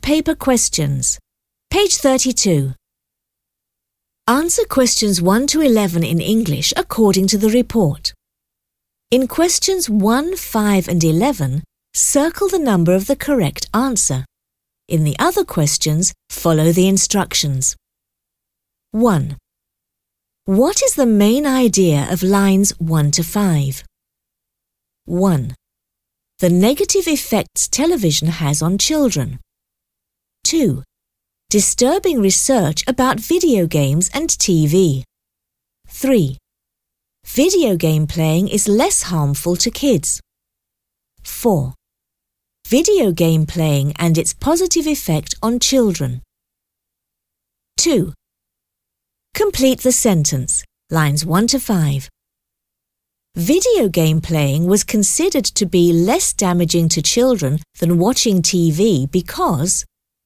paper questions. Page 32. Answer questions 1 to 11 in English according to the report. In questions 1, 5 and 11, circle the number of the correct answer. In the other questions, follow the instructions. 1. What is the main idea of lines 1 to 5? 1. The negative effects television has on children. 2. Disturbing research about video games and TV. 3. Video game playing is less harmful to kids. 4. Video game playing and its positive effect on children. 2. Complete the sentence, lines 1 to 5. Video game playing was considered to be less damaging to children than watching TV because...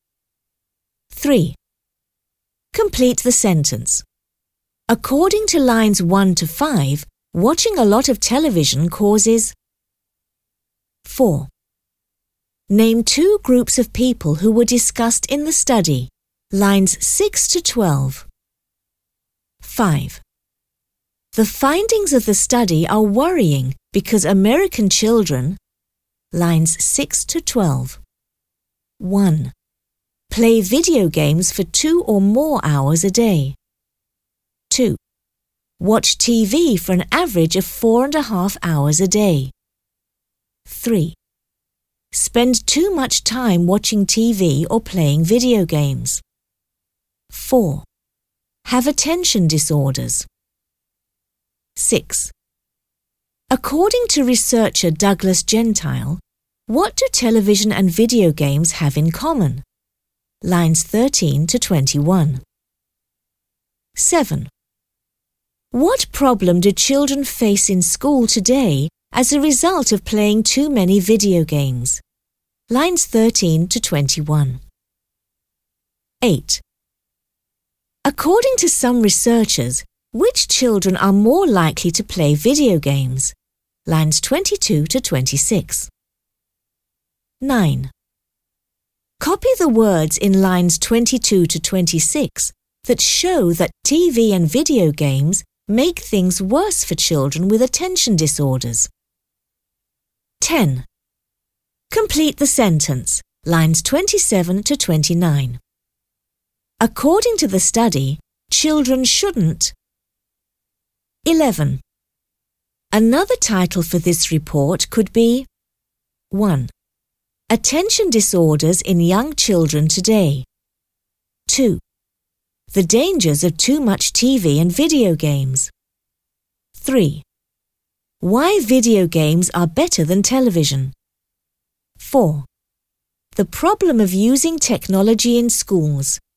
3. Complete the sentence. According to lines 1 to 5, watching a lot of television causes... 4. Name 2 groups of people who were discussed in the study, lines 6 to 12. 5. The findings of the study are worrying because American children, lines 6 to 12. 1. Play video games for 2 or more hours a day. 2. Watch TV for an average of 4.5 hours a day. 3. Spend too much time watching TV or playing video games. 4. Have attention disorders. 6. According to researcher Douglas Gentile, what do television and video games have in common? Lines 13 to 21. 7. What problem do children face in school today as a result of playing too many video games? Lines 13 to 21. 8. According to some researchers, which children are more likely to play video games? Lines 22 to 26. 9. Copy the words in lines 22 to 26 that show that TV and video games make things worse for children with attention disorders. 10. Complete the sentence, lines 27 to 29. According to the study, children shouldn't. 11. Another title for this report could be 1. Attention disorders in young children today. 2. The dangers of too much TV and video games. 3. Why video games are better than television. 4. The problem of using technology in schools.